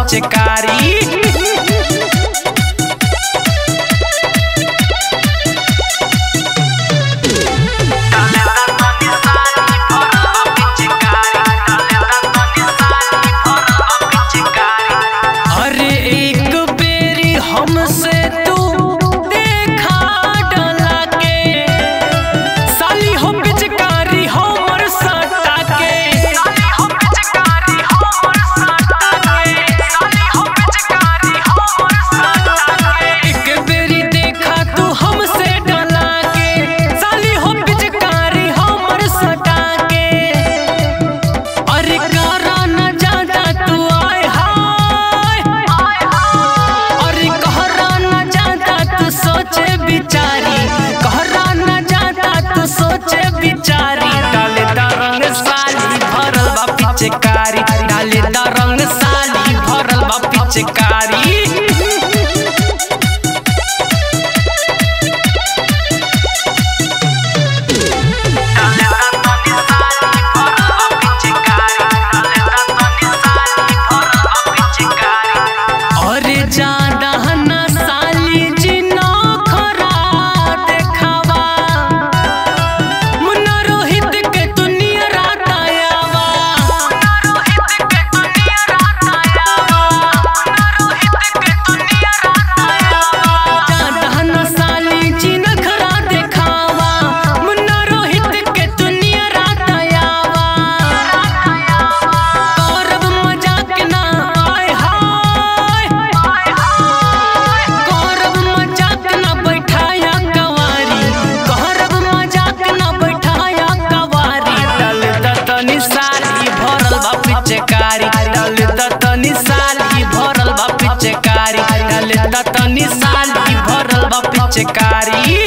पिचकारी। पिचकारी डाले दा रंग साली भरल बा पिचकारी। अरे जाना ना साली जी नखरा देखावा, मुन्ना रोहित के दुनिया रातायावा। जाना ना साली जी नखरा देखावा, मुन्ना रोहित के दुनिया रातायावा। करब मजाक ना आय हाय, करब मजाक ना बैठाया कवारी, करब मजाक ना बैठाया कवारी। डाल द तनी साली भरल बा पिचकारी, डाल द तनी साली भरल बा पिचकारी, डाल द तनी साली भरल बा पिचकारी।